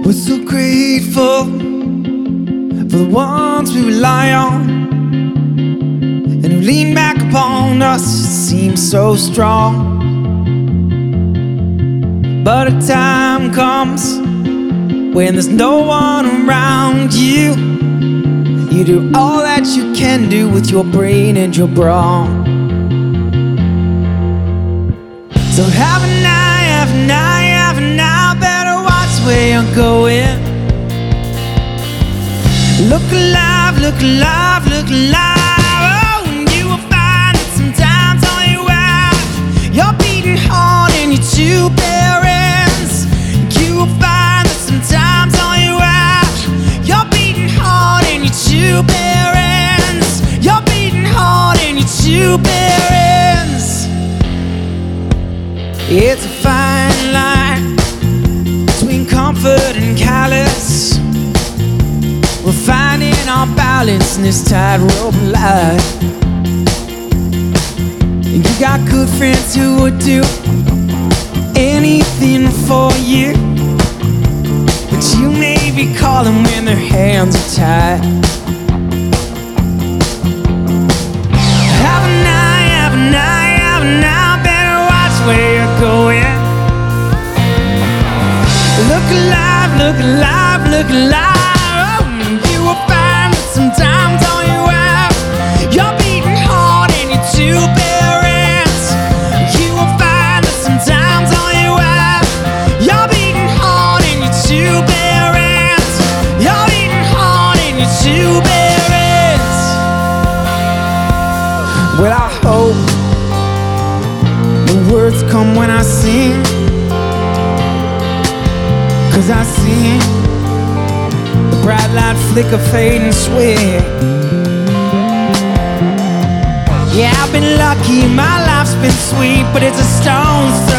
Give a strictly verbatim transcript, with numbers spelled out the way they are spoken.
We're so grateful for the ones we rely on and who lean back upon us, seem so strong. But a time comes when there's no one around you. You do all that you can do with your brain and your brawn. So have an eye, have an eye, have an eye, better watch where you're going. Look alive, look alive, look alive. Oh, and you will find that sometimes all you have, you're beating hard in your two parents. You will find that sometimes all you have, you're beating hard in your two parents. You're beating hard in your two parents. It's a fine line between comfort and callous. We're finding our balance in this tightrope life. You got good friends who would do anything for you, but you may be calling when their hands are tied. Have an eye, have an eye, have an eye, better watch where you're going. Look alive, look alive, look alive. You will find that sometimes all you have, you're beating hard in your two parents. You will find that sometimes all you have, you're beating hard in your two parents. You're beating hard in your two parents. Well, I hope the words come when I sing, 'cause I sing bright light flicker, fade and swing. Yeah, I've been lucky, my life's been sweet, but it's a stone's throw